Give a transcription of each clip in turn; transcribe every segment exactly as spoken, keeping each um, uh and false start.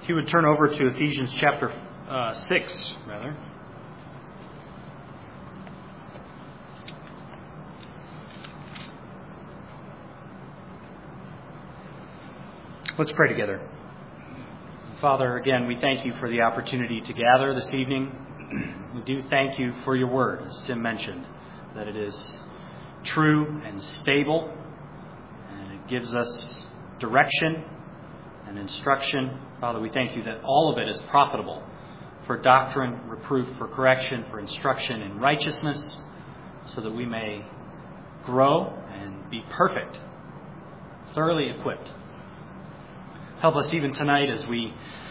If you would turn over to Ephesians chapter uh, six, rather. Let's pray together. Father, again, we thank you for the opportunity to gather this evening. We do thank you for your word, as Tim mentioned, that it is true and stable, and it gives us direction and instruction. Father, we thank you that all of it is profitable for doctrine, reproof, for correction, for instruction in righteousness, so that we may grow and be perfect, thoroughly equipped. Help us even tonight as we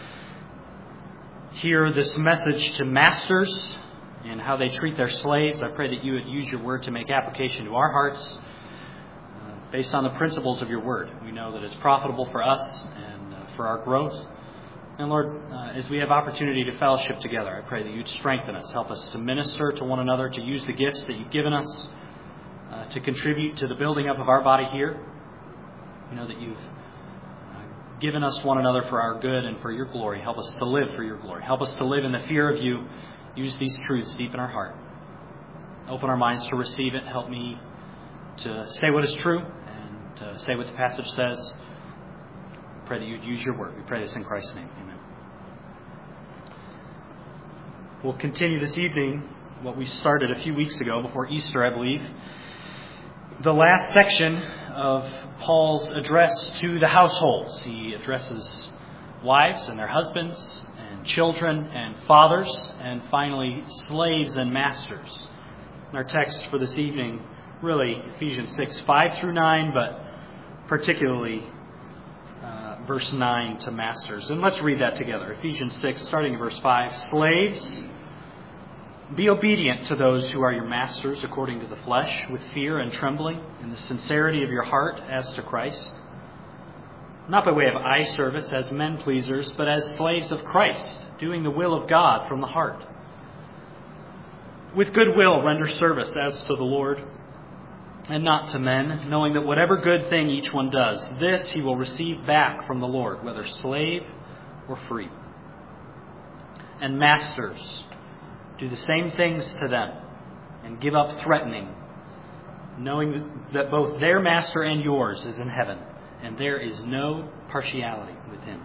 hear this message to masters and how they treat their slaves. I pray that you would use your word to make application to our hearts uh, based on the principles of your word. We know that it's profitable for us and uh, for our growth. And Lord, uh, as we have opportunity to fellowship together, I pray that you'd strengthen us, help us to minister to one another, to use the gifts that you've given us uh, to contribute to the building up of our body here. We know that you've given us one another for our good and for your glory. Help us to live for your glory. Help us to live in the fear of you. Use these truths deep in our heart. Open our minds to receive it. Help me to say what is true and to say what the passage says. Pray that you'd use your word. We pray this in Christ's name. Amen. We'll continue this evening what we started a few weeks ago, before Easter, I believe. The last section of Paul's address to the households. He addresses wives and their husbands, and children and fathers, and finally slaves and masters. And our text for this evening, really Ephesians six, five through nine, but particularly uh, verse nine to masters. And let's read that together. Ephesians six, starting in verse five. Slaves, be obedient to those who are your masters according to the flesh, with fear and trembling, in the sincerity of your heart as to Christ. Not by way of eye service as men pleasers, but as slaves of Christ, doing the will of God from the heart. With good will render service as to the Lord, and not to men, knowing that whatever good thing each one does, this he will receive back from the Lord, whether slave or free. And masters, do the same things to them, and give up threatening, knowing that both their master and yours is in heaven, and there is no partiality with him.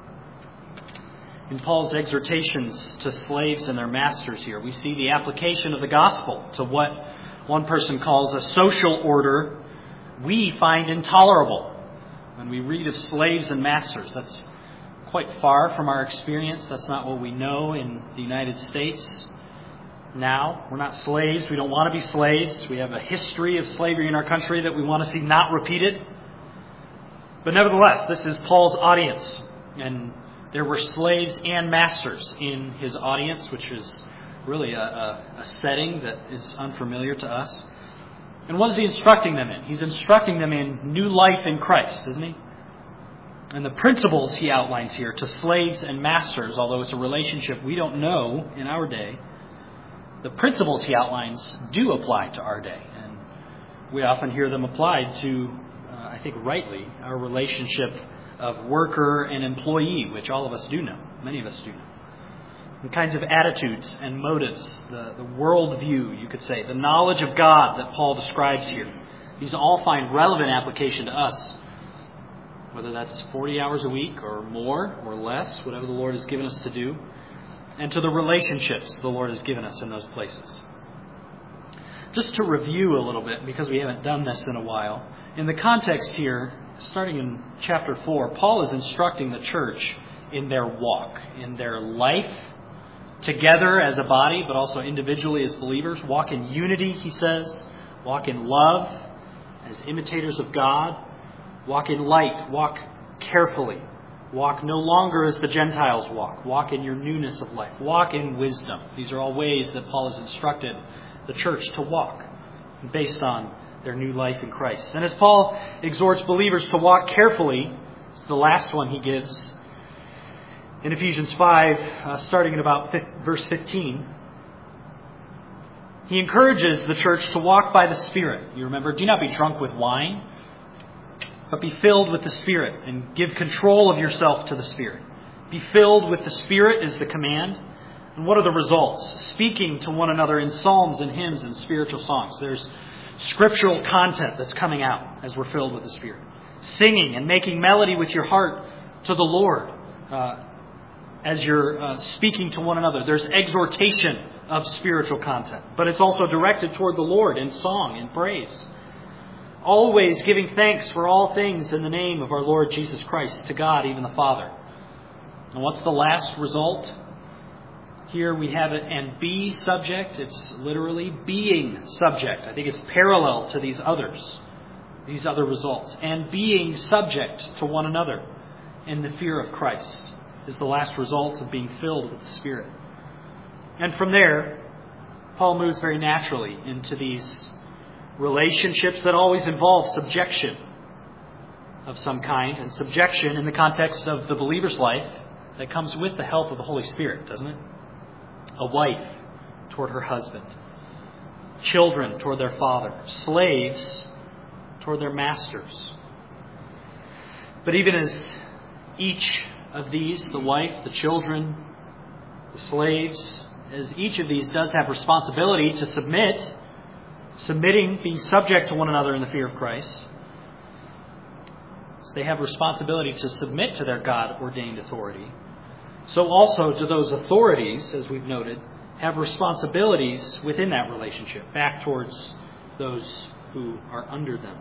In Paul's exhortations to slaves and their masters here, we see the application of the gospel to what one person calls a social order we find intolerable. When we read of slaves and masters, that's quite far from our experience. That's not what we know in the United States. Now, we're not slaves. We don't want to be slaves. We have a history of slavery in our country that we want to see not repeated. But nevertheless, this is Paul's audience. And there were slaves and masters in his audience, which is really a, a, a setting that is unfamiliar to us. And what is he instructing them in? He's instructing them in new life in Christ, isn't he? And the principles he outlines here to slaves and masters, although it's a relationship we don't know in our day, the principles he outlines do apply to our day. And we often hear them applied to, uh, I think rightly, our relationship of worker and employee, which all of us do know. Many of us do know. The kinds of attitudes and motives, the, the worldview, you could say, the knowledge of God that Paul describes here. These all find relevant application to us, whether that's forty hours a week or more or less, whatever the Lord has given us to do, and to the relationships the Lord has given us in those places. Just to review a little bit, because we haven't done this in a while, in the context here, starting in chapter four, Paul is instructing the church in their walk, in their life, together as a body, but also individually as believers. Walk in unity, he says. Walk in love as imitators of God. Walk in light. Walk carefully. Walk no longer as the Gentiles walk. Walk in your newness of life. Walk in wisdom. These are all ways that Paul has instructed the church to walk based on their new life in Christ. And as Paul exhorts believers to walk carefully, it's the last one he gives in Ephesians five, uh, starting at about verse fifteen. He encourages the church to walk by the Spirit. You remember, do not be drunk with wine, but be filled with the Spirit, and give control of yourself to the Spirit. Be filled with the Spirit is the command. And what are the results? Speaking to one another in psalms and hymns and spiritual songs. There's scriptural content that's coming out as we're filled with the Spirit. Singing and making melody with your heart to the Lord uh, as you're uh, speaking to one another. There's exhortation of spiritual content, but it's also directed toward the Lord in song and praise. Always giving thanks for all things in the name of our Lord Jesus Christ to God, even the Father. And what's the last result? Here we have it, and be subject. It's literally being subject. I think it's parallel to these others, these other results. And being subject to one another in the fear of Christ is the last result of being filled with the Spirit. And from there, Paul moves very naturally into these relationships that always involve subjection of some kind. And subjection in the context of the believer's life that comes with the help of the Holy Spirit, doesn't it? A wife toward her husband. Children toward their father. Slaves toward their masters. But even as each of these, the wife, the children, the slaves, as each of these does have responsibility to submit, submitting, being subject to one another in the fear of Christ, so they have responsibility to submit to their God-ordained authority. So also do those authorities, as we've noted, have responsibilities within that relationship, back towards those who are under them.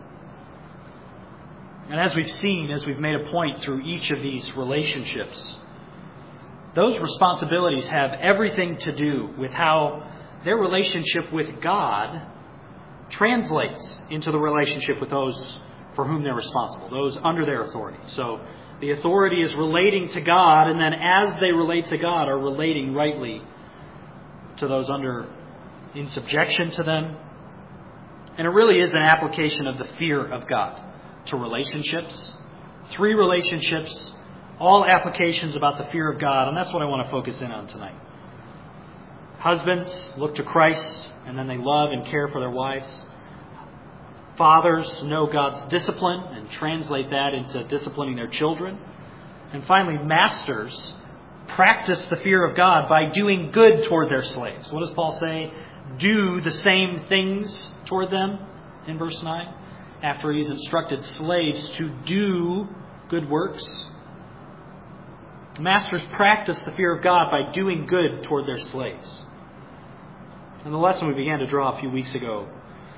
And as we've seen, as we've made a point through each of these relationships, those responsibilities have everything to do with how their relationship with God translates into the relationship with those for whom they're responsible, those under their authority. So the authority is relating to God, and then as they relate to God, are relating rightly to those under in subjection to them. And it really is an application of the fear of God to relationships. Three relationships, all applications about the fear of God, and that's what I want to focus in on tonight. Husbands look to Christ, and then they love and care for their wives. Fathers know God's discipline and translate that into disciplining their children. And finally, masters practice the fear of God by doing good toward their slaves. What does Paul say? Do the same things toward them in verse nine, after he's instructed slaves to do good works. Masters practice the fear of God by doing good toward their slaves. And the lesson we began to draw a few weeks ago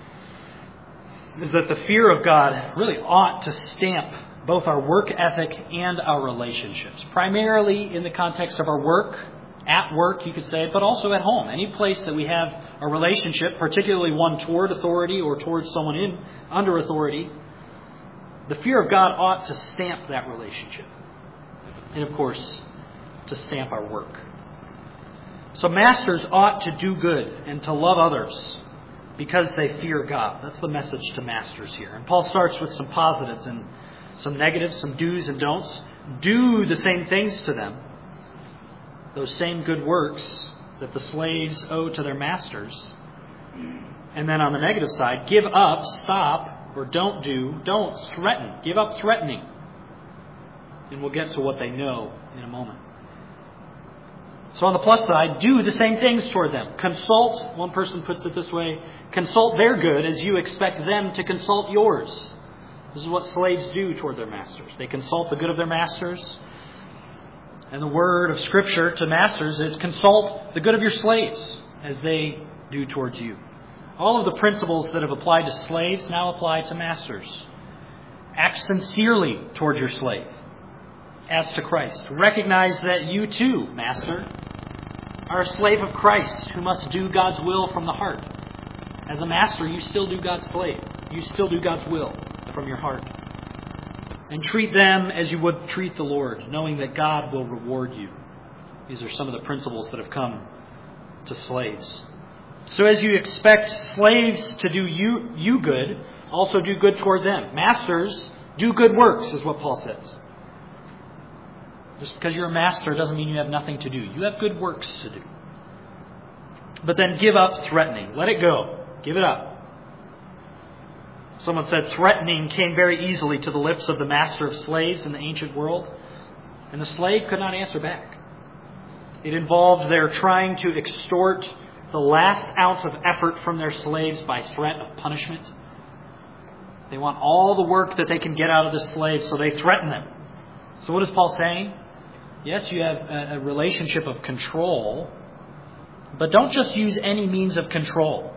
is that the fear of God really ought to stamp both our work ethic and our relationships, primarily in the context of our work, at work, you could say, but also at home. Any place that we have a relationship, particularly one toward authority or towards someone in under authority, the fear of God ought to stamp that relationship. And of course, to stamp our work. So masters ought to do good and to love others because they fear God. That's the message to masters here. And Paul starts with some positives and some negatives, some do's and don'ts. Do the same things to them. Those same good works that the slaves owe to their masters. And then on the negative side, give up, stop, or don't do, don't threaten. Give up threatening. And we'll get to what they know in a moment. So on the plus side, do the same things toward them. Consult, one person puts it this way, consult their good as you expect them to consult yours. This is what slaves do toward their masters. They consult the good of their masters. And the word of Scripture to masters is consult the good of your slaves as they do towards you. All of the principles that have applied to slaves now apply to masters. Act sincerely towards your slave as to Christ. Recognize that you too, master, are a slave of Christ who must do God's will from the heart. As a master, you still do God's slave. You still do God's will from your heart. And treat them as you would treat the Lord, knowing that God will reward you. These are some of the principles that have come to slaves. So as you expect slaves to do you, you good, also do good toward them. Masters, do good works, is what Paul says. Just because you're a master doesn't mean you have nothing to do. You have good works to do. But then give up threatening. Let it go. Give it up. Someone said threatening came very easily to the lips of the master of slaves in the ancient world. And the slave could not answer back. It involved their trying to extort the last ounce of effort from their slaves by threat of punishment. They want all the work that they can get out of the slave, so they threaten them. So what is Paul saying? Yes, you have a, a relationship of control, but don't just use any means of control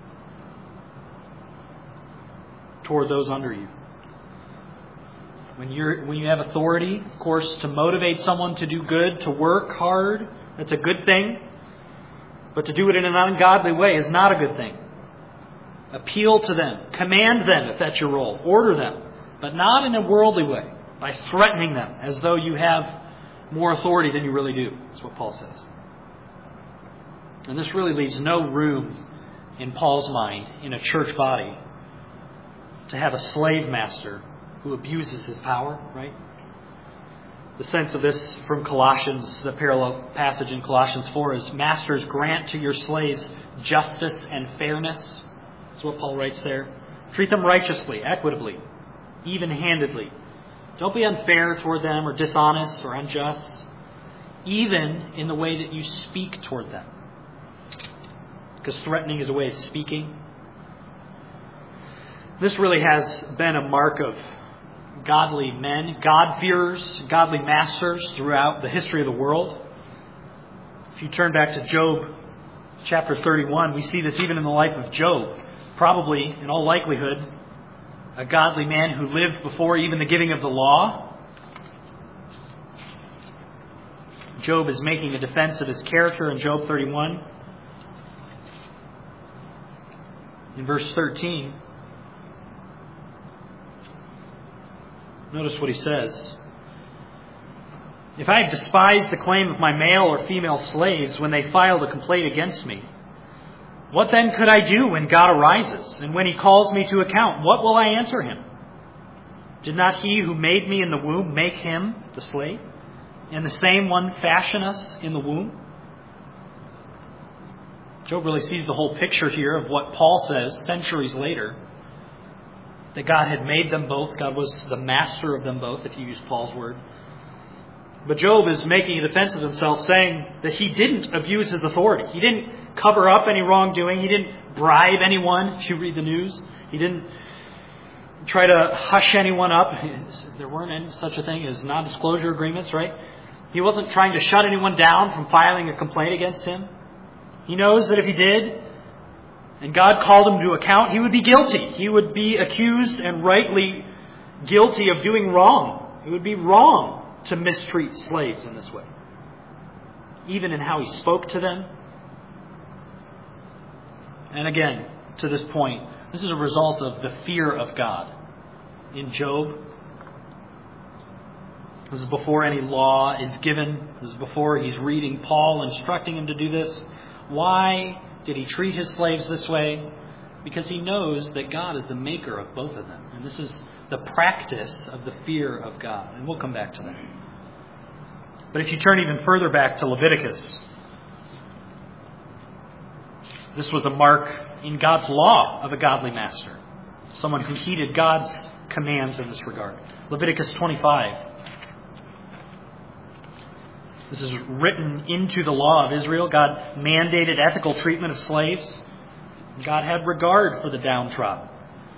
toward those under you. When you're when you have authority, of course, to motivate someone to do good, to work hard, that's a good thing. But to do it in an ungodly way is not a good thing. Appeal to them. Command them if that's your role. Order them. But not in a worldly way. By threatening them as though you have more authority than you really do. That's what Paul says. And this really leaves no room in Paul's mind, in a church body, to have a slave master who abuses his power, right? The sense of this from Colossians, the parallel passage in Colossians four, is masters, grant to your slaves justice and fairness. That's what Paul writes there. Treat them righteously, equitably, even-handedly. Don't be unfair toward them or dishonest or unjust, even in the way that you speak toward them. Because threatening is a way of speaking. This really has been a mark of godly men, God-fearers, godly masters throughout the history of the world. If you turn back to Job chapter thirty-one, we see this even in the life of Job. Probably, in all likelihood, a godly man who lived before even the giving of the law. Job is making a defense of his character in Job thirty-one. In verse thirteen, notice what he says. If I have despised the claim of my male or female slaves when they filed a complaint against me, what then could I do when God arises? And when he calls me to account, what will I answer him? Did not he who made me in the womb make him the slave? And the same one fashion us in the womb? Job really sees the whole picture here of what Paul says centuries later. That God had made them both. God was the master of them both, if you use Paul's word. But Job is making a defense of himself, saying that he didn't abuse his authority. He didn't cover up any wrongdoing. He didn't bribe anyone, if you read the news. He didn't try to hush anyone up. There weren't any such a thing as non-disclosure agreements, right? He wasn't trying to shut anyone down from filing a complaint against him. He knows that if he did, and God called him to account, he would be guilty. He would be accused and rightly guilty of doing wrong. It would be wrong to mistreat slaves in this way. Even in how he spoke to them. And again, to this point, this is a result of the fear of God in Job. This is before any law is given. This is before he's reading Paul instructing him to do this. Why did he treat his slaves this way? Because he knows that God is the maker of both of them. And this is the practice of the fear of God. And we'll come back to that. But if you turn even further back to Leviticus, this was a mark in God's law of a godly master. Someone who heeded God's commands in this regard. Leviticus twenty-five. This is written into the law of Israel. God mandated ethical treatment of slaves. God had regard for the downtrodden.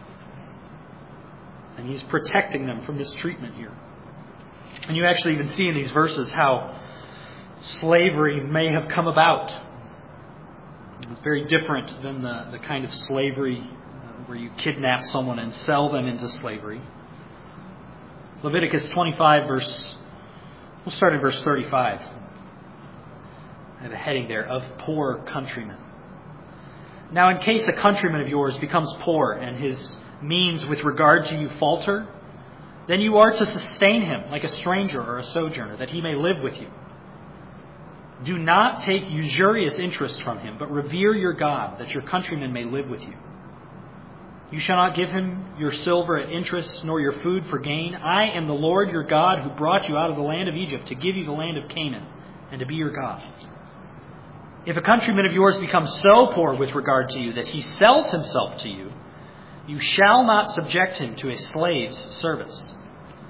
And he's protecting them from mistreatment here. And you actually even see in these verses how slavery may have come about. It's very different than the, the kind of slavery uh, where you kidnap someone and sell them into slavery. Leviticus twenty-five, verse, we'll start in verse thirty-five. I have a heading there, of poor countrymen. Now, in case a countryman of yours becomes poor and his means with regard to you falter, then you are to sustain him like a stranger or a sojourner, that he may live with you. Do not take usurious interest from him, but revere your God, that your countrymen may live with you. You shall not give him your silver at interest, nor your food for gain. I am the Lord your God, who brought you out of the land of Egypt to give you the land of Canaan, and to be your God. If a countryman of yours becomes so poor with regard to you that he sells himself to you, you shall not subject him to a slave's service.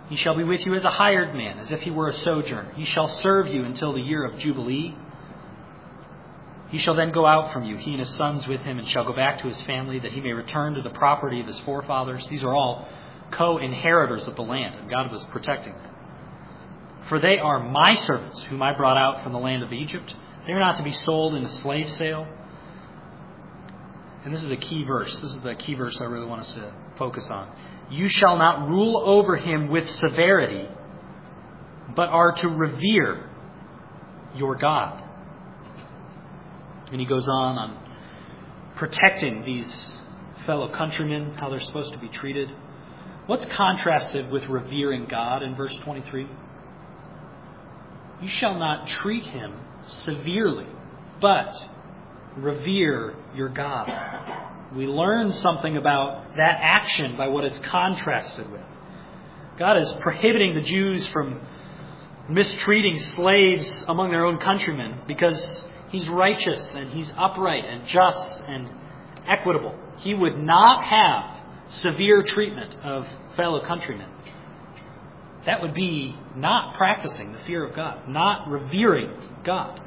He shall be with you as a hired man, as if he were a sojourner. He shall serve you until the year of Jubilee. He shall then go out from you, he and his sons with him, and shall go back to his family, that he may return to the property of his forefathers. These are all co-inheritors of the land, and God was protecting them. For they are my servants, whom I brought out from the land of Egypt. They are not to be sold in a slave sale. And this is a key verse. This is the key verse I really want us to focus on. You shall not rule over him with severity, but are to revere your God. And he goes on on protecting these fellow countrymen, how they're supposed to be treated. What's contrasted with revering God in verse twenty-three? You shall not treat him severely, but revere your God. We learn something about that action by what it's contrasted with. God is prohibiting the Jews from mistreating slaves among their own countrymen because He's righteous and He's upright and just and equitable. He would not have severe treatment of fellow countrymen. That would be not practicing the fear of God, not revering God.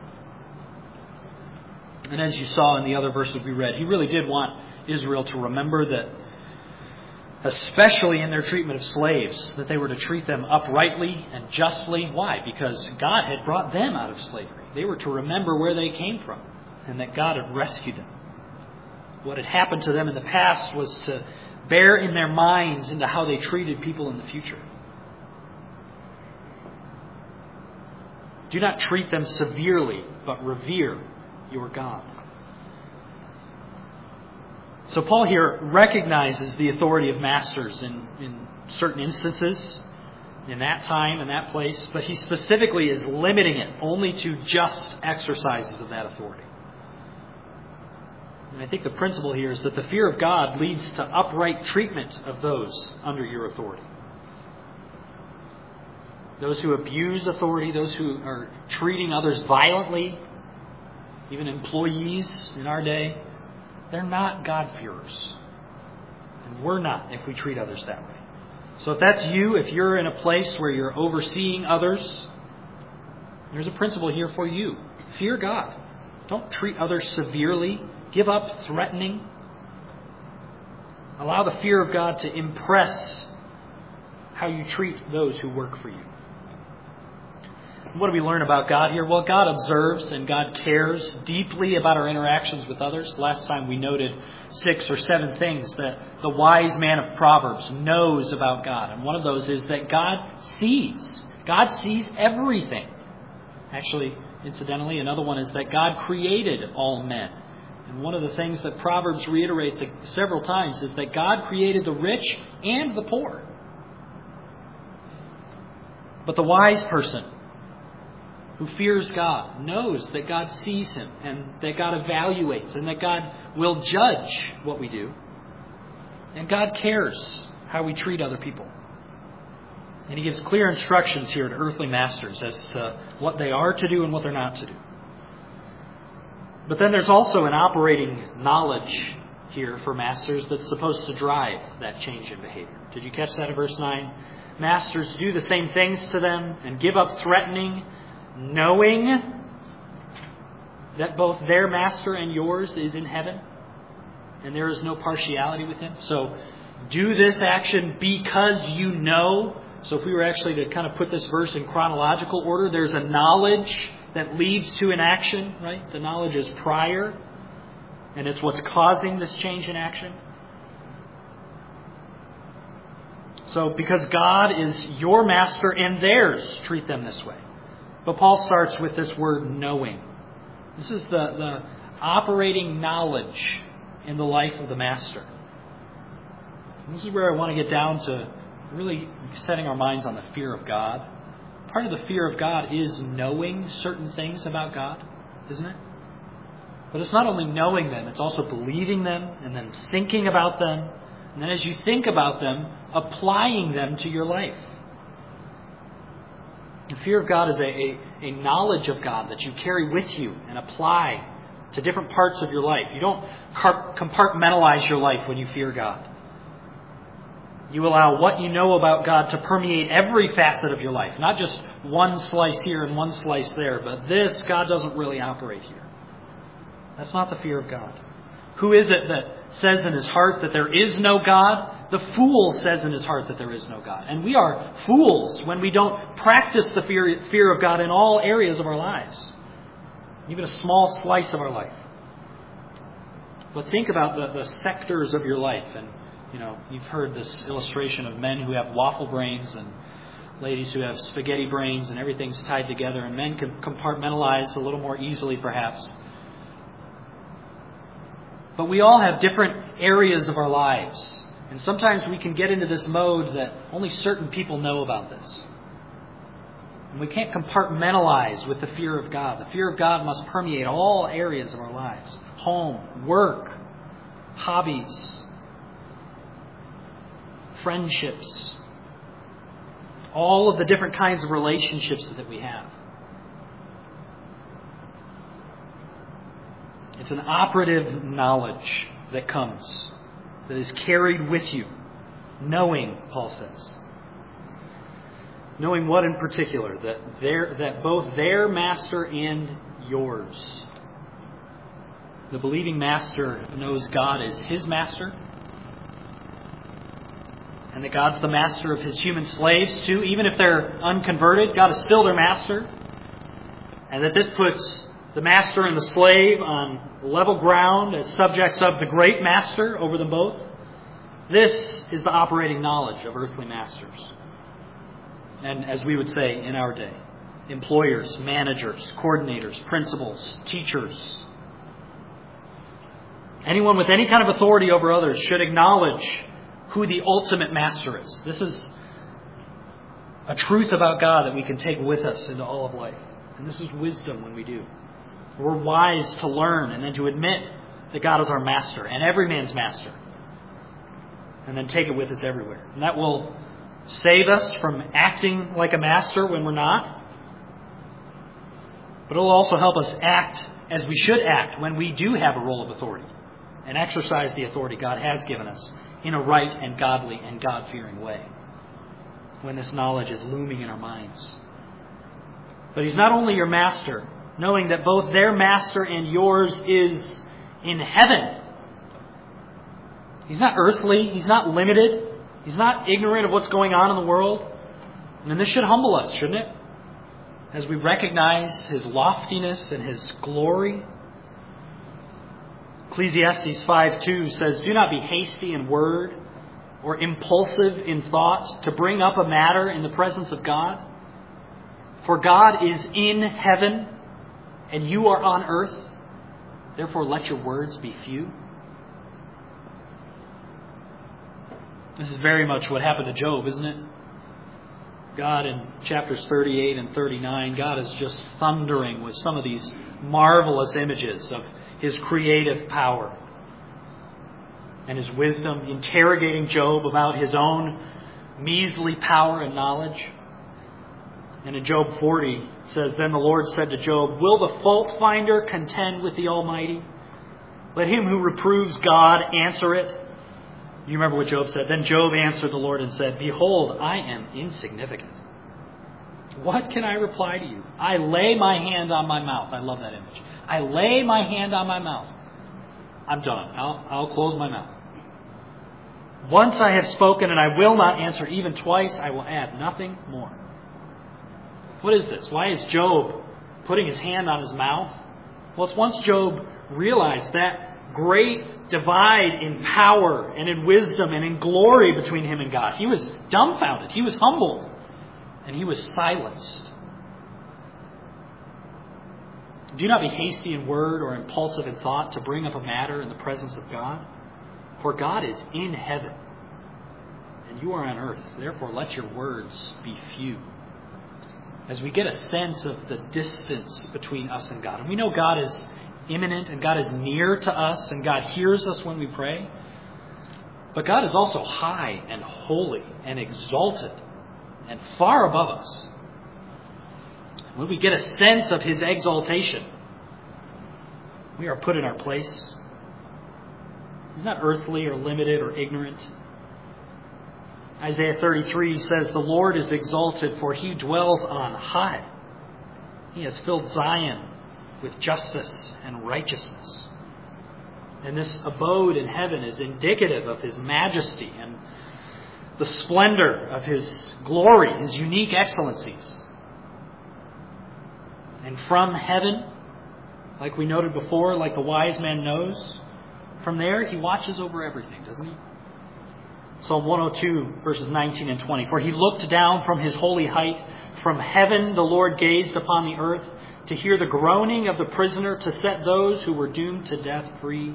And as you saw in the other verses we read, He really did want Israel to remember that, especially in their treatment of slaves, that they were to treat them uprightly and justly. Why? Because God had brought them out of slavery. They were to remember where they came from and that God had rescued them. What had happened to them in the past was to bear in their minds into how they treated people in the future. Do not treat them severely, but revere your God. So Paul here recognizes the authority of masters in, in certain instances, in that time and that place, but he specifically is limiting it only to just exercises of that authority. And I think the principle here is that the fear of God leads to upright treatment of those under your authority. Those who abuse authority, those who are treating others violently, even employees in our day, they're not God-fearers. And we're not if we treat others that way. So if that's you, if you're in a place where you're overseeing others, there's a principle here for you. Fear God. Don't treat others severely. Give up threatening. Allow the fear of God to impress how you treat those who work for you. What do we learn about God here? Well, God observes and God cares deeply about our interactions with others. Last time we noted six or seven things that the wise man of Proverbs knows about God. And one of those is that God sees. God sees everything. Actually, incidentally, another one is that God created all men. And one of the things that Proverbs reiterates several times is that God created the rich and the poor. But the wise person who fears God knows that God sees him and that God evaluates and that God will judge what we do. And God cares how we treat other people. And He gives clear instructions here to earthly masters as to what they are to do and what they're not to do. But then there's also an operating knowledge here for masters that's supposed to drive that change in behavior. Did you catch that in verse nine? Masters do the same things to them and give up threatening, knowing that both their master and yours is in heaven, and there is no partiality with Him. So do this action because you know. So if we were actually to kind of put this verse in chronological order, there's a knowledge that leads to an action, right? The knowledge is prior, and it's what's causing this change in action. So because God is your master and theirs, treat them this way. But Paul starts with this word knowing. This is the, the operating knowledge in the life of the master. And this is where I want to get down to really setting our minds on the fear of God. Part of the fear of God is knowing certain things about God, isn't it? But it's not only knowing them, it's also believing them and then thinking about them. And then as you think about them, applying them to your life. The fear of God is a, a, a knowledge of God that you carry with you and apply to different parts of your life. You don't compartmentalize your life when you fear God. You allow what you know about God to permeate every facet of your life. Not just one slice here and one slice there, but this, God doesn't really operate here. That's not the fear of God. Who is it that says in his heart that there is no God? The fool says in his heart that there is no God. And we are fools when we don't practice the fear, fear of God in all areas of our lives. Even a small slice of our life. But think about the, the sectors of your life. And, you know, you've heard this illustration of men who have waffle brains and ladies who have spaghetti brains and everything's tied together. And men can compartmentalize a little more easily, perhaps. But we all have different areas of our lives. And sometimes we can get into this mode that only certain people know about this. And we can't compartmentalize with the fear of God. The fear of God must permeate all areas of our lives. Home, work, hobbies, friendships. All of the different kinds of relationships that we have. It's an operative knowledge that comes, that is carried with you. Knowing, Paul says. Knowing what in particular? That their, that both their master and yours. The believing master knows God is his master. And that God's the master of his human slaves too. Even if they're unconverted, God is still their master. And that this puts the master and the slave on level ground as subjects of the great master over them both. This is the operating knowledge of earthly masters. And as we would say in our day, employers, managers, coordinators, principals, teachers. Anyone with any kind of authority over others should acknowledge who the ultimate master is. This is a truth about God that we can take with us into all of life. And this is wisdom when we do. We're wise to learn and then to admit that God is our master and every man's master. And then take it with us everywhere. And that will save us from acting like a master when we're not. But it will also help us act as we should act when we do have a role of authority. And exercise the authority God has given us in a right and godly and God-fearing way. When this knowledge is looming in our minds. But he's not only your master, knowing that both their master and yours is in heaven. He's not earthly. He's not limited. He's not ignorant of what's going on in the world. And this should humble us, shouldn't it? As we recognize his loftiness and his glory. Ecclesiastes five two says, "Do not be hasty in word or impulsive in thought to bring up a matter in the presence of God. For God is in heaven and you are on earth. Therefore let your words be few." This is very much what happened to Job, isn't it? God in chapters thirty-eight and thirty-nine, God is just thundering with some of these marvelous images of his creative power and his wisdom, interrogating Job about his own measly power and knowledge. And in Job forty, it says, "Then the Lord said to Job, will the fault finder contend with the Almighty? Let him who reproves God answer it." You remember what Job said? "Then Job answered the Lord and said, Behold, I am insignificant. What can I reply to you? I lay my hand on my mouth." I love that image. I lay my hand on my mouth. I'm done. I'll, I'll close my mouth. "Once I have spoken and I will not answer, even twice I will add nothing more." What is this? Why is Job putting his hand on his mouth? Well, it's once Job realized that great divide in power and in wisdom and in glory between him and God. He was dumbfounded. He was humbled. And he was silenced. "Do not be hasty in word or impulsive in thought to bring up a matter in the presence of God. For God is in heaven, and you are on earth. Therefore let your words be few." As we get a sense of the distance between us and God, and we know God is imminent and God is near to us and God hears us when we pray, but God is also high and holy and exalted and far above us. When we get a sense of his exaltation, we are put in our place. He's not earthly or limited or ignorant. Isaiah thirty-three says, "The Lord is exalted, for he dwells on high. He has filled Zion with justice and righteousness." And this abode in heaven is indicative of his majesty and the splendor of his glory, his unique excellencies. And from heaven, like we noted before, like the wise man knows, from there he watches over everything, doesn't he? Psalm one oh two, verses nineteen and twenty. "For he looked down from his holy height. From heaven the Lord gazed upon the earth to hear the groaning of the prisoner, to set those who were doomed to death free."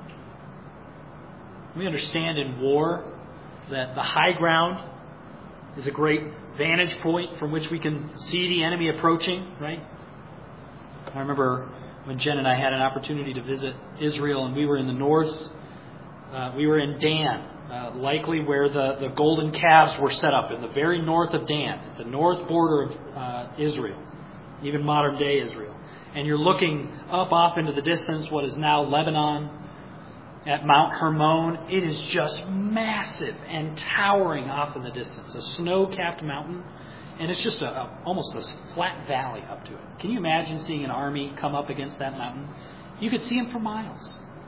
We understand in war that the high ground is a great vantage point from which we can see the enemy approaching, right? I remember when Jen and I had an opportunity to visit Israel, and we were in the north. Uh, we were in Dan, uh, likely where the, the golden calves were set up, in the very north of Dan, at the north border of uh, Israel, even modern day Israel. And you're looking up off into the distance, what is now Lebanon, at Mount Hermon. It is just massive and towering off in the distance, a snow-capped mountain. And it's just a, a, almost a flat valley up to it. Can you imagine seeing an army come up against that mountain? You could see them for miles.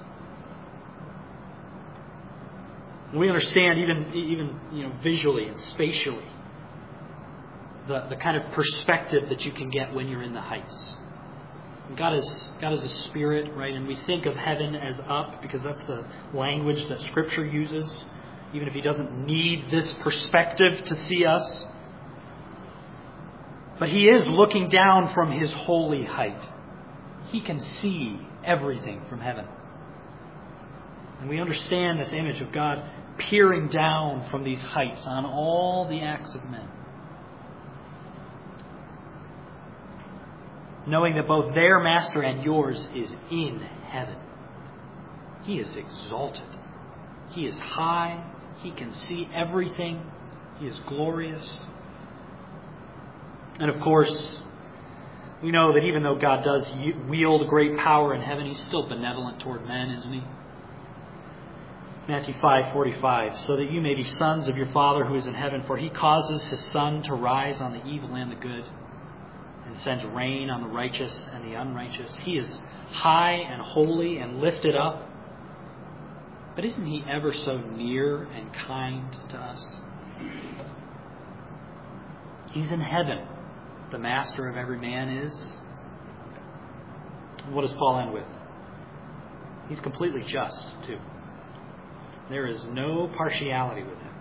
We understand even even you know visually and spatially the, the kind of perspective that you can get when you're in the heights. God is God is a spirit, right? And we think of heaven as up because that's the language that Scripture uses, even if He doesn't need this perspective to see us. But He is looking down from His holy height. He can see everything from heaven. And we understand this image of God peering down from these heights on all the acts of men, knowing that both their master and yours is in heaven. He is exalted. He is high. He can see everything. He is glorious. And of course, we know that even though God does wield great power in heaven, He's still benevolent toward men, isn't He? Matthew five forty-five, "So that you may be sons of your Father who is in heaven, for He causes His sun to rise on the evil and the good, and sends rain on the righteous and the unrighteous. He is high and holy and lifted up. But isn't He ever so near and kind to us? He's in heaven. The master of every man is." What does Paul end with? He's completely just, too. There is no partiality with Him.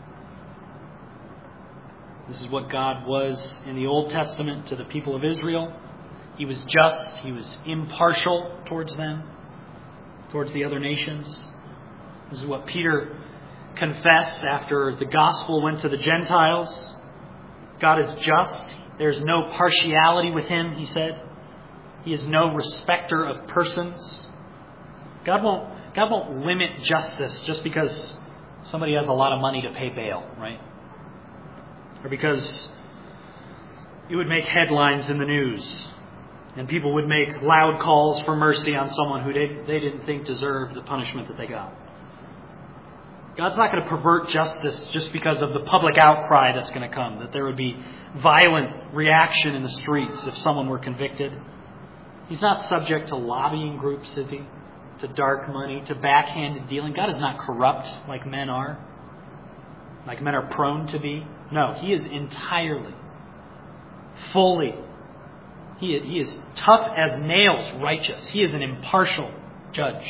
This is what God was in the Old Testament to the people of Israel. He was just. He was impartial towards them, towards the other nations. This is what Peter confessed after the gospel went to the Gentiles. God is just. There's no partiality with Him, he said. He is no respecter of persons. God won't, God won't limit justice just because somebody has a lot of money to pay bail, right? Or because it would make headlines in the news and people would make loud calls for mercy on someone who they, they didn't think deserved the punishment that they got. God's not going to pervert justice just because of the public outcry that's going to come, that there would be violent reaction in the streets if someone were convicted. He's not subject to lobbying groups, is He? To dark money, to backhanded dealing. God is not corrupt like men are, like men are prone to be. No, He is entirely, fully, He, he is tough as nails righteous. He is an impartial judge.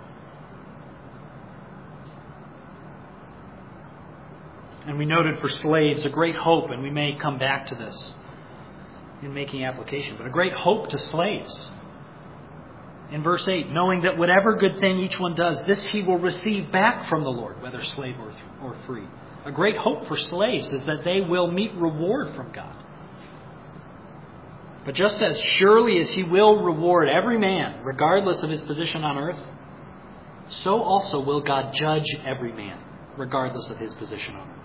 And we noted for slaves a great hope, and we may come back to this in making application, but a great hope to slaves. In verse eight, knowing that whatever good thing each one does, this he will receive back from the Lord, whether slave or, or free. A great hope for slaves is that they will meet reward from God. But just as surely as He will reward every man, regardless of his position on earth, so also will God judge every man, regardless of his position on earth.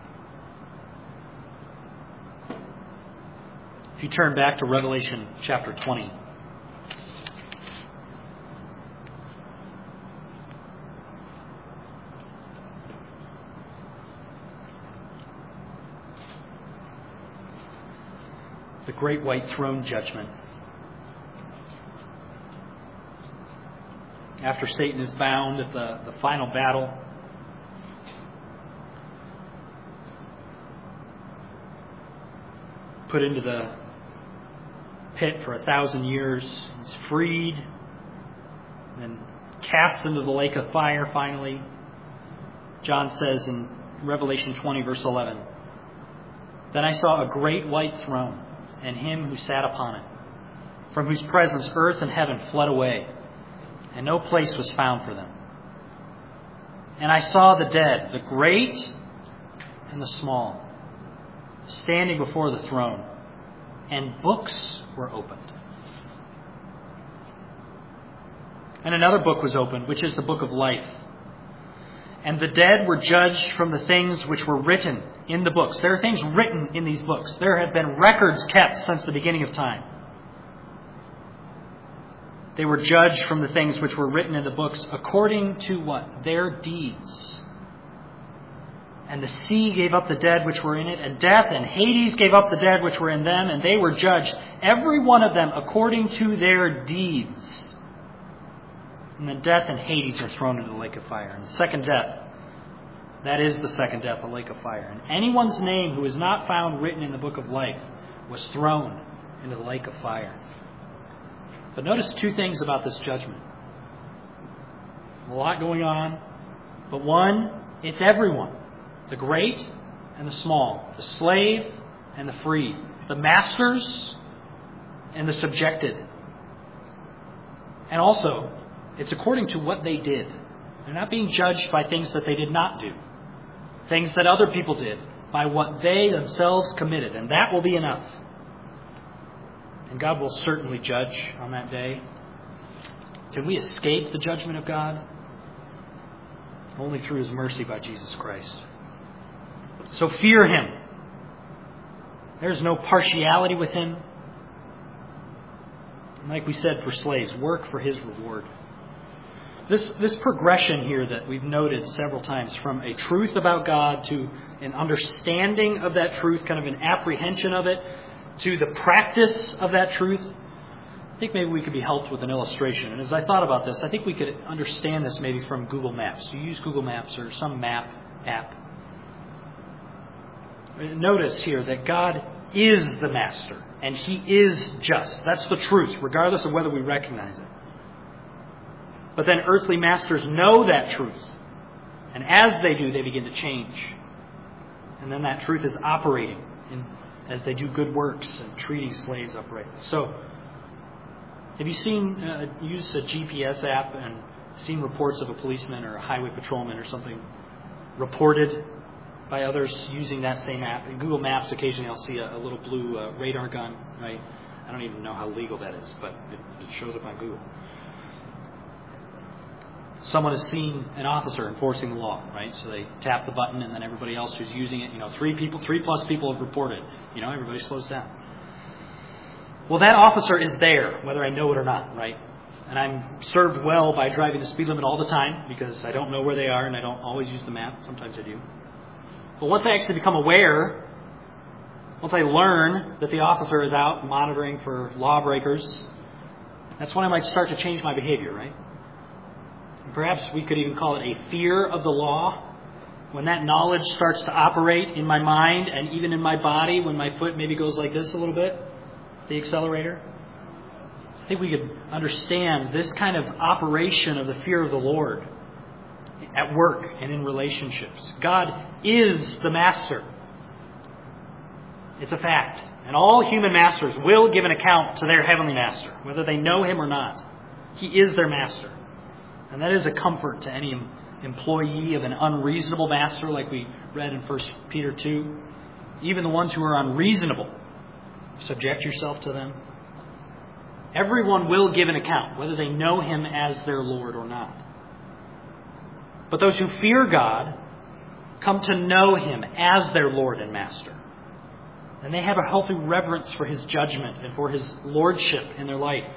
If you turn back to Revelation chapter twenty. the great white throne judgment. After Satan is bound at the, the final battle, put into the pit for a thousand years, he's freed, and cast into the lake of fire finally. John says in Revelation twenty, verse eleven, "Then I saw a great white throne, and him who sat upon it, from whose presence earth and heaven fled away, and no place was found for them. And I saw the dead, the great and the small, standing before the throne, and books were opened. And another book was opened, which is the book of life. And the dead were judged from the things which were written in the books." There are things written in these books. There have been records kept since the beginning of time. They were judged from the things which were written in the books according to what? Their deeds. And the sea gave up the dead which were in it, and death and Hades gave up the dead which were in them, and they were judged, every one of them according to their deeds. And then death and Hades are thrown into the lake of fire. And the second death, that is the second death, the lake of fire. And anyone's name who is not found written in the book of life was thrown into the lake of fire. But notice two things about this judgment. A lot going on. But one, it's everyone. The great and the small. The slave and the free. The masters and the subjected. And also, it's according to what they did. They're not being judged by things that they did not do. Things that other people did. By what they themselves committed. And that will be enough. And God will certainly judge on that day. Can we escape the judgment of God? Only through His mercy by Jesus Christ. So fear Him. There's no partiality with Him. And like we said for slaves, work for His reward. This, this progression here that we've noted several times, from a truth about God to an understanding of that truth, kind of an apprehension of it, to the practice of that truth, I think maybe we could be helped with an illustration. And as I thought about this, I think we could understand this maybe from Google Maps. You use Google Maps or some map app. Notice here that God is the master, and He is just. That's the truth, regardless of whether we recognize it. But then earthly masters know that truth. And as they do, they begin to change. And then that truth is operating in as they do good works and treating slaves uprightly. So, have you seen, uh, used a G P S app and seen reports of a policeman or a highway patrolman or something reported by others using that same app? In Google Maps, occasionally I'll see a, a little blue uh, radar gun, right? I don't even know how legal that is, but it, it shows up on Google. Someone has seen an officer enforcing the law, right? So they tap the button, and then everybody else who's using it, you know, three people, three plus people have reported. You know, everybody slows down. Well, that officer is there, whether I know it or not, right? And I'm served well by driving the speed limit all the time because I don't know where they are and I don't always use the map. Sometimes I do. But once I actually become aware, once I learn that the officer is out monitoring for lawbreakers, that's when I might start to change my behavior, right? Perhaps we could even call it a fear of the law. When that knowledge starts to operate in my mind and even in my body, when my foot maybe goes like this a little bit, the accelerator, I think we could understand this kind of operation of the fear of the Lord at work and in relationships. God is the master. It's a fact. And all human masters will give an account to their heavenly master, whether they know Him or not. He is their master. And that is a comfort to any employee of an unreasonable master, like we read in First Peter two. Even the ones who are unreasonable, subject yourself to them. Everyone will give an account, whether they know Him as their Lord or not. But those who fear God come to know Him as their Lord and Master. And they have a healthy reverence for His judgment and for His lordship in their life.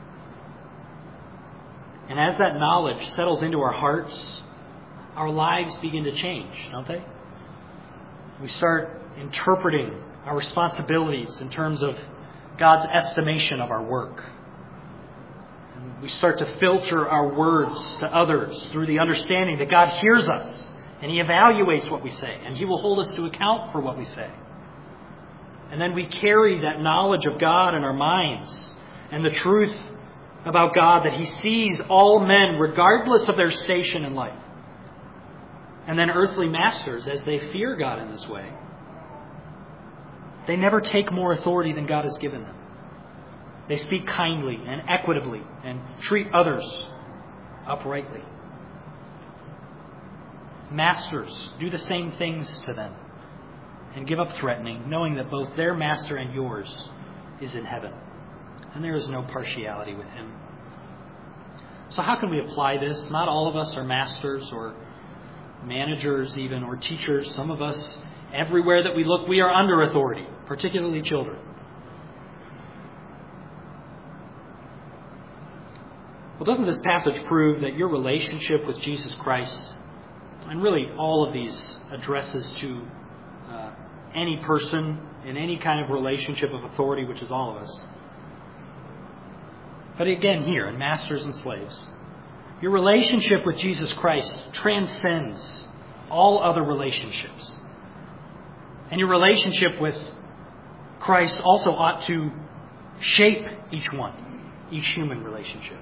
And as that knowledge settles into our hearts, our lives begin to change, don't they? We start interpreting our responsibilities in terms of God's estimation of our work. And we start to filter our words to others through the understanding that God hears us and He evaluates what we say and He will hold us to account for what we say. And then we carry that knowledge of God in our minds and the truth about God that He sees all men regardless of their station in life. And then earthly masters, as they fear God in this way, they never take more authority than God has given them. They speak kindly and equitably and treat others uprightly. Masters do the same things to them and give up threatening, knowing that both their master and yours is in heaven. And there is no partiality with Him. So how can we apply this? Not all of us are masters or managers even, or teachers. Some of us, everywhere that we look, we are under authority, particularly children. Well, doesn't this passage prove that your relationship with Jesus Christ, and really all of these addresses to uh, any person in any kind of relationship of authority, which is all of us, but again here in masters and slaves, your relationship with Jesus Christ transcends all other relationships. And your relationship with Christ also ought to shape each one, each human relationship.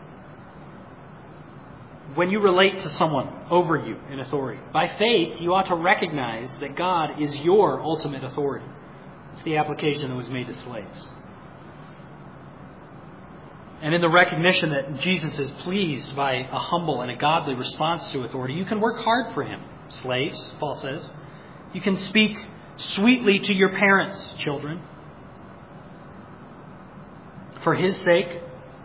When you relate to someone over you in authority, by faith, you ought to recognize that God is your ultimate authority. It's the application that was made to slaves. And in the recognition that Jesus is pleased by a humble and a godly response to authority, you can work hard for Him, slaves, Paul says. You can speak sweetly to your parents, children, for His sake.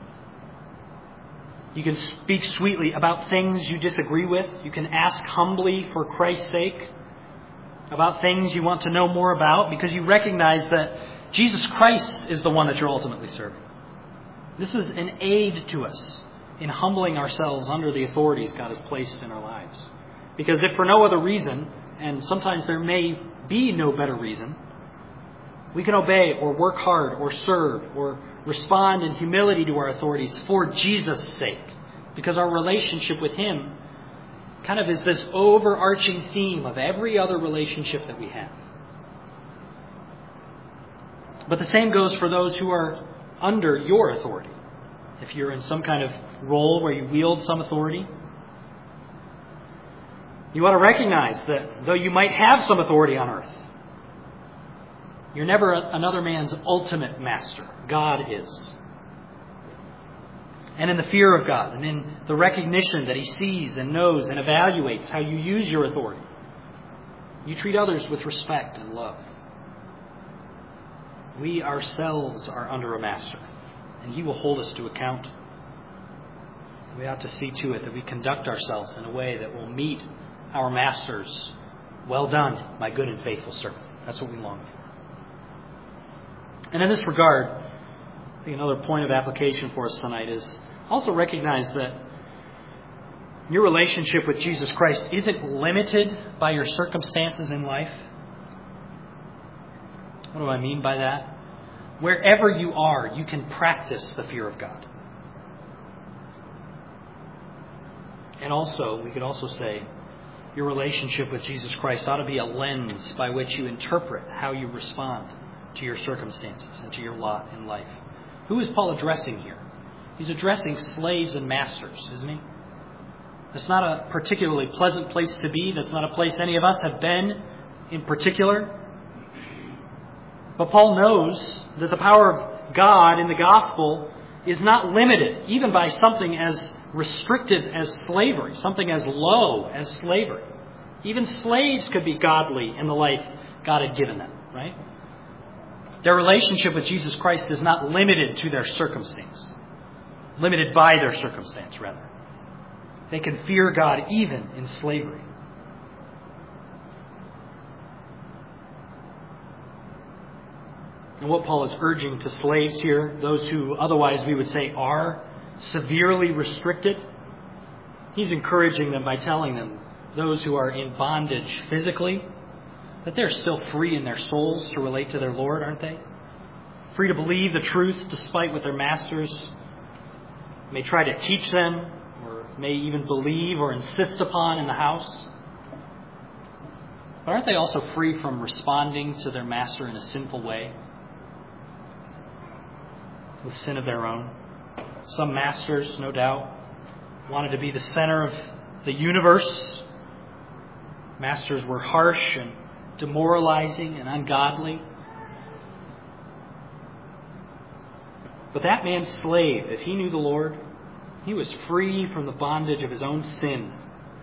You can speak sweetly about things you disagree with. You can ask humbly for Christ's sake about things you want to know more about, because you recognize that Jesus Christ is the one that you're ultimately serving. This is an aid to us in humbling ourselves under the authorities God has placed in our lives. Because if for no other reason, and sometimes there may be no better reason, we can obey or work hard or serve or respond in humility to our authorities for Jesus' sake. Because our relationship with Him kind of is this overarching theme of every other relationship that we have. But the same goes for those who are under your authority. If you're in some kind of role where you wield some authority, you ought to recognize that though you might have some authority on earth, you're never another man's ultimate master. God is. And in the fear of God and in the recognition that He sees and knows and evaluates how you use your authority, you treat others with respect and love. We ourselves are under a master, and He will hold us to account. We ought to see to it that we conduct ourselves in a way that will meet our master's "Well done, my good and faithful servant." That's what we long for. And in this regard, I think another point of application for us tonight is also recognize that your relationship with Jesus Christ isn't limited by your circumstances in life. What do I mean by that? Wherever you are, you can practice the fear of God. And also, we could also say, your relationship with Jesus Christ ought to be a lens by which you interpret how you respond to your circumstances and to your lot in life. Who is Paul addressing here? He's addressing slaves and masters, isn't he? That's not a particularly pleasant place to be. That's not a place any of us have been in particular. But Paul knows that the power of God in the gospel is not limited even by something as restrictive as slavery, something as low as slavery. Even slaves could be godly in the life God had given them, right? Their relationship with Jesus Christ is not limited to their circumstance, limited by their circumstance, rather. They can fear God even in slavery. And what Paul is urging to slaves here, those who otherwise we would say are severely restricted, he's encouraging them by telling them, those who are in bondage physically, that they're still free in their souls to relate to their Lord, aren't they? free to believe the truth despite what their masters may try to teach them or may even believe or insist upon in the house. But aren't they also free from responding to their master in a sinful way, with sin of their own? Some masters, no doubt, wanted to be the center of the universe. Masters were harsh and demoralizing and ungodly. But that man's slave, if he knew the Lord, he was free from the bondage of his own sin,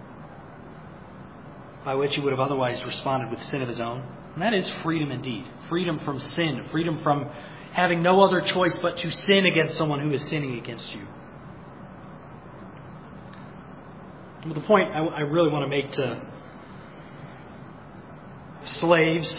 by which he would have otherwise responded with sin of his own. And that is freedom indeed. Freedom from sin. Freedom from having no other choice but to sin against someone who is sinning against you. But the point I, I really want to make to slaves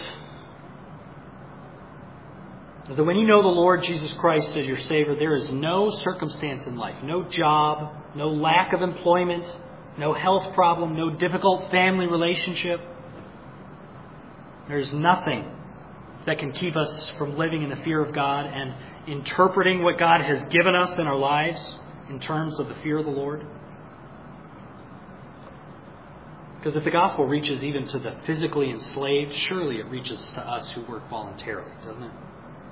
is that when you know the Lord Jesus Christ as your Savior, there is no circumstance in life, no job, no lack of employment, no health problem, no difficult family relationship. There's nothing that can keep us from living in the fear of God and interpreting what God has given us in our lives in terms of the fear of the Lord. Because if the gospel reaches even to the physically enslaved, surely it reaches to us who work voluntarily, doesn't it?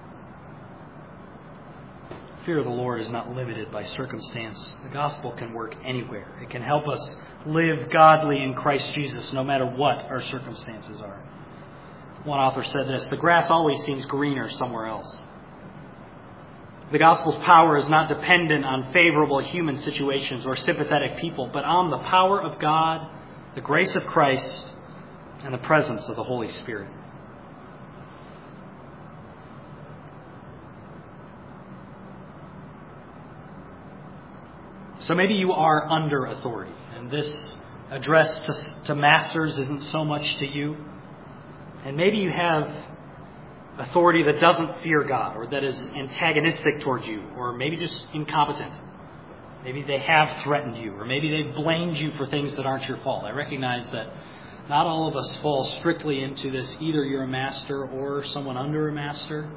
Fear of the Lord is not limited by circumstance. The gospel can work anywhere. It can help us live godly in Christ Jesus no matter what our circumstances are. One author said this: the grass always seems greener somewhere else. The gospel's power is not dependent on favorable human situations or sympathetic people, but on the power of God, the grace of Christ, and the presence of the Holy Spirit. So maybe you are under authority, and this address to, to masters isn't so much to you. And maybe you have authority that doesn't fear God, or that is antagonistic towards you, or maybe just incompetent. Maybe they have threatened you, or maybe they've blamed you for things that aren't your fault. I recognize that not all of us fall strictly into this. Either you're a master or someone under a master.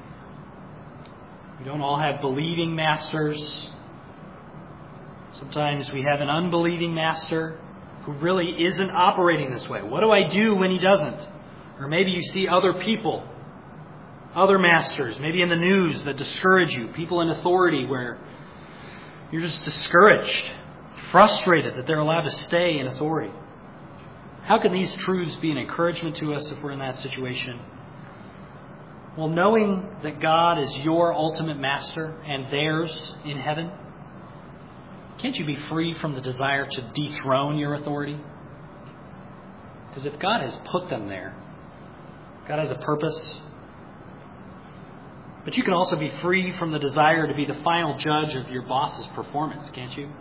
We don't all have believing masters. Sometimes we have an unbelieving master who really isn't operating this way. What do I do when he doesn't? Or maybe you see other people, other masters, maybe in the news that discourage you, people in authority where you're just discouraged, frustrated that they're allowed to stay in authority. How can these truths be an encouragement to us if we're in that situation? Well, knowing that God is your ultimate master and theirs in heaven, can't you be free from the desire to dethrone your authority? Because if God has put them there, God has a purpose. But you can also be free from the desire to be the final judge of your boss's performance, can't you?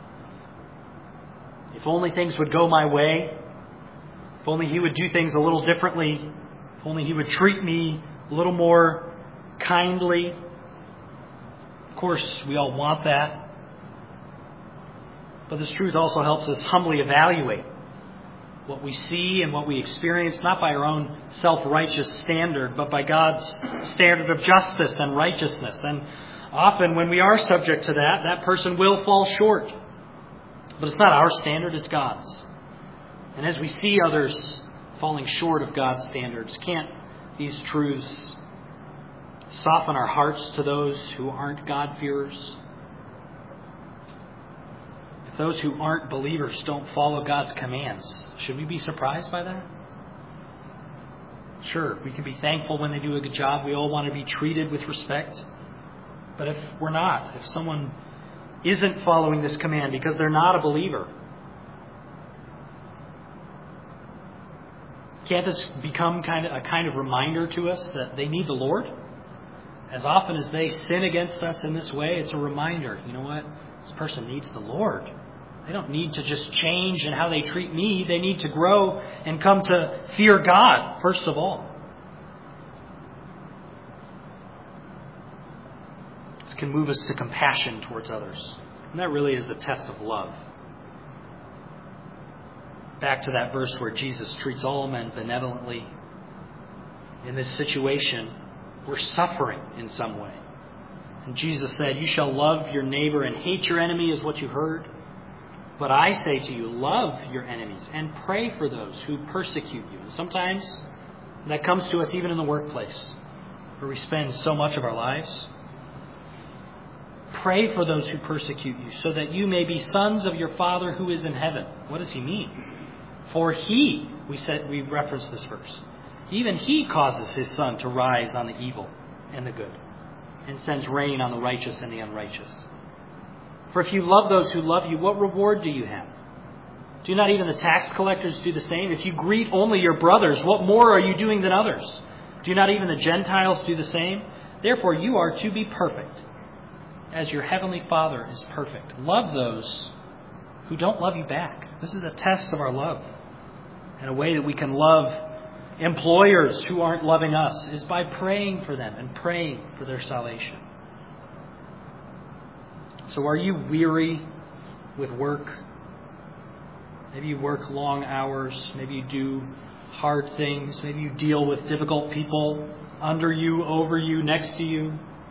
If only things would go my way, if only he would do things a little differently, if only he would treat me a little more kindly. Of course, we all want that. But this truth also helps us humbly evaluate what we see and what we experience, not by our own self-righteous standard, but by God's standard of justice and righteousness. And often when we are subject to that, that person will fall short. But it's not our standard, it's God's. And as we see others falling short of God's standards, can't these truths soften our hearts to those who aren't God-fearers? If those who aren't believers don't follow God's commands, should we be surprised by that? Sure, we can be thankful when they do a good job. We all want to be treated with respect. But if we're not, if someone isn't following this command because they're not a believer, can't this become kind of a kind of reminder to us that they need the Lord? As often as they sin against us in this way, it's a reminder. You know what? This person needs the Lord. They don't need to just change in how they treat me. They need to grow and come to fear God, first of all. This can move us to compassion towards others. And that really is a test of love. Back to that verse where Jesus treats all men benevolently. In this situation, we're suffering in some way. And Jesus said, you shall love your neighbor and hate your enemy is what you heard. But I say to you, love your enemies and pray for those who persecute you. And sometimes that comes to us even in the workplace, where we spend so much of our lives. Pray for those who persecute you, so that you may be sons of your Father who is in heaven. What does he mean? For he, we said, we referenced this verse, even he causes his sun to rise on the evil and the good, and sends rain on the righteous and the unrighteous. For if you love those who love you, what reward do you have? Do not even the tax collectors do the same? If you greet only your brothers, what more are you doing than others? Do not even the Gentiles do the same? Therefore you are to be perfect, as your heavenly Father is perfect. Love those who don't love you back. This is a test of our love. And a way that we can love employers who aren't loving us is by praying for them and praying for their salvation. So are you weary with work? Maybe you work long hours. Maybe you do hard things. Maybe you deal with difficult people under you, over you, next to you.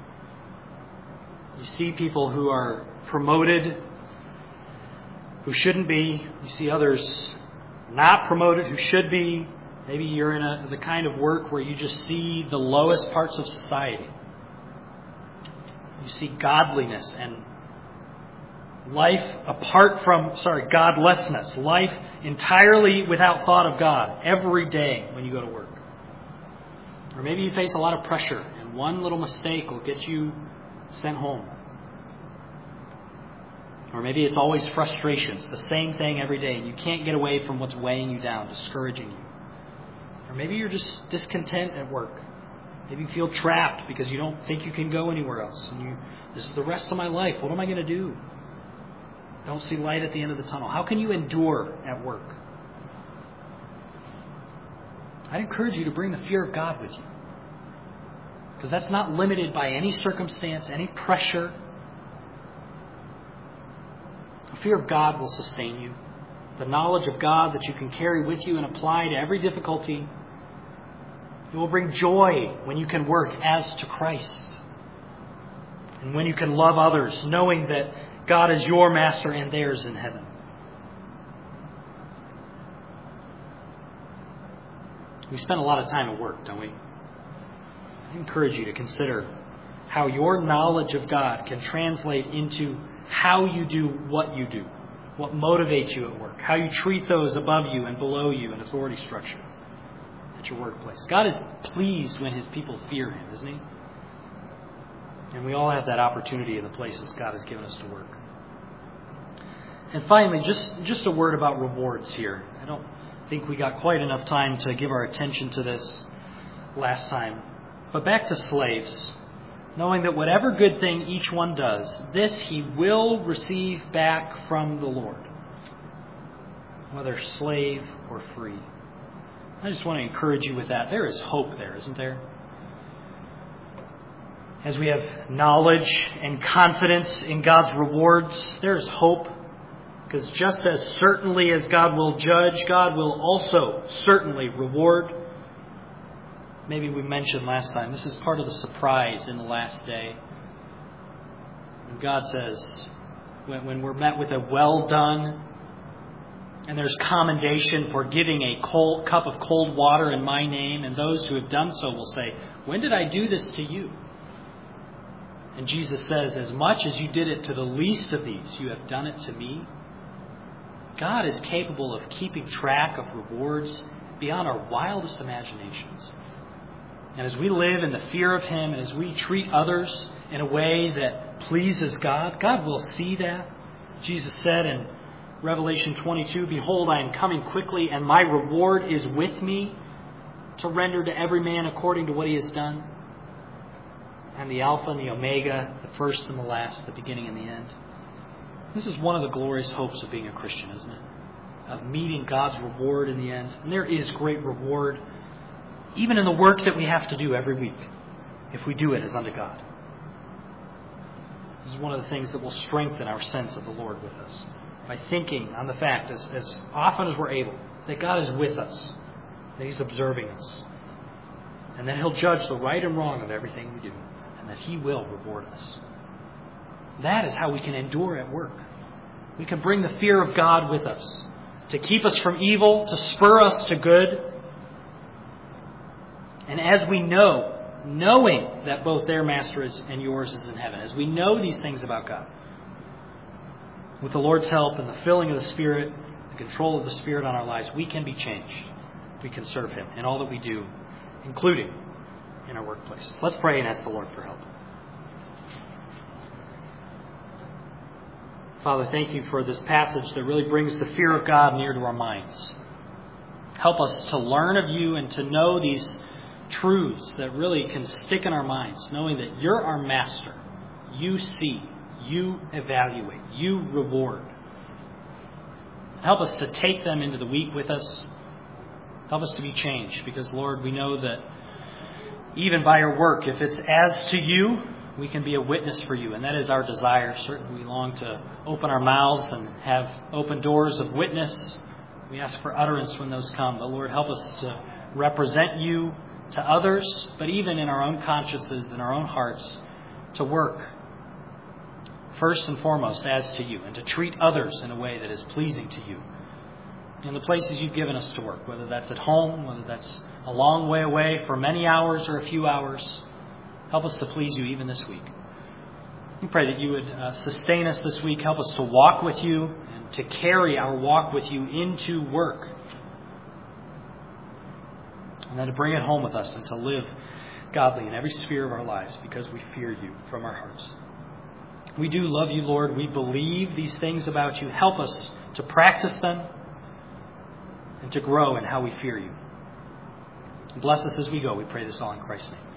You see people who are promoted who shouldn't be. You see others not promoted who should be. Maybe you're in a, the kind of work where you just see the lowest parts of society. You see godliness and life apart from, sorry, godlessness. Life entirely without thought of God every day when you go to work. Or maybe you face a lot of pressure and one little mistake will get you sent home. Or maybe it's always frustrations, the same thing every day, and you can't get away from what's weighing you down, discouraging you. Or maybe you're just discontent at work. Maybe you feel trapped because you don't think you can go anywhere else. And you, this is the rest of my life. What am I going to do? Don't see light at the end of the tunnel. How can you endure at work? I'd encourage you to bring the fear of God with you. Because that's not limited by any circumstance, any pressure. The fear of God will sustain you. The knowledge of God that you can carry with you and apply to every difficulty. It will bring joy when you can work as to Christ. And when you can love others, knowing that God is your master and theirs in heaven. We spend a lot of time at work, don't we? I encourage you to consider how your knowledge of God can translate into how you do what you do, what motivates you at work, how you treat those above you and below you in authority structure at your workplace. God is pleased when his people fear him, isn't he? And we all have that opportunity in the places God has given us to work. And finally, just, just a word about rewards here. I don't think we got quite enough time to give our attention to this last time. But back to slaves. Knowing that whatever good thing each one does, this he will receive back from the Lord, whether slave or free. I just want to encourage you with that. There is hope there, isn't there? As we have knowledge and confidence in God's rewards, there is hope. Because just as certainly as God will judge, God will also certainly reward. Maybe we mentioned last time, this is part of the surprise in the last day. When God says, when, when we're met with a well done, and there's commendation for giving a cold cup of cold water in my name, and those who have done so will say, when did I do this to you? And Jesus says, as much as you did it to the least of these, you have done it to me. God is capable of keeping track of rewards beyond our wildest imaginations. And as we live in the fear of him, and as we treat others in a way that pleases God, God will see that. Jesus said in Revelation twenty-two, behold, I am coming quickly, and my reward is with me to render to every man according to what he has done. I'm the Alpha and the Omega, the first and the last, the beginning and the end. This is one of the glorious hopes of being a Christian, isn't it? Of meeting God's reward in the end. And there is great reward even in the work that we have to do every week, if we do it as unto God. This is one of the things that will strengthen our sense of the Lord with us. By thinking on the fact, as, as often as we're able, that God is with us, that he's observing us. And that He'll judge the right and wrong of everything we do. And that He will reward us. That is how we can endure at work. We can bring the fear of God with us to keep us from evil, to spur us to good. And as we know, knowing that both their master is and yours is in heaven, as we know these things about God, with the Lord's help and the filling of the Spirit, the control of the Spirit on our lives, we can be changed. We can serve Him in all that we do, including in our workplace. Let's pray and ask the Lord for help. Father, thank you for this passage that really brings the fear of God near to our minds. Help us to learn of you and to know these truths that really can stick in our minds, knowing that you're our master. You see, you evaluate, you reward. Help us to take them into the week with us. Help us to be changed because, Lord, we know that even by our work, if it's as to you, we can be a witness for you, and that is our desire. Certainly we long to open our mouths and have open doors of witness. We ask for utterance when those come. But Lord, help us to represent you to others, but even in our own consciences, in our own hearts, to work first and foremost as to you, and to treat others in a way that is pleasing to you in the places you've given us to work, whether that's at home, whether that's a long way away for many hours or a few hours. Help us to please you even this week. We pray that you would uh, sustain us this week. Help us to walk with you and to carry our walk with you into work. And then to bring it home with us and to live godly in every sphere of our lives because we fear you from our hearts. We do love you, Lord. We believe these things about you. Help us to practice them and to grow in how we fear you. Bless us as we go. We pray this all in Christ's name.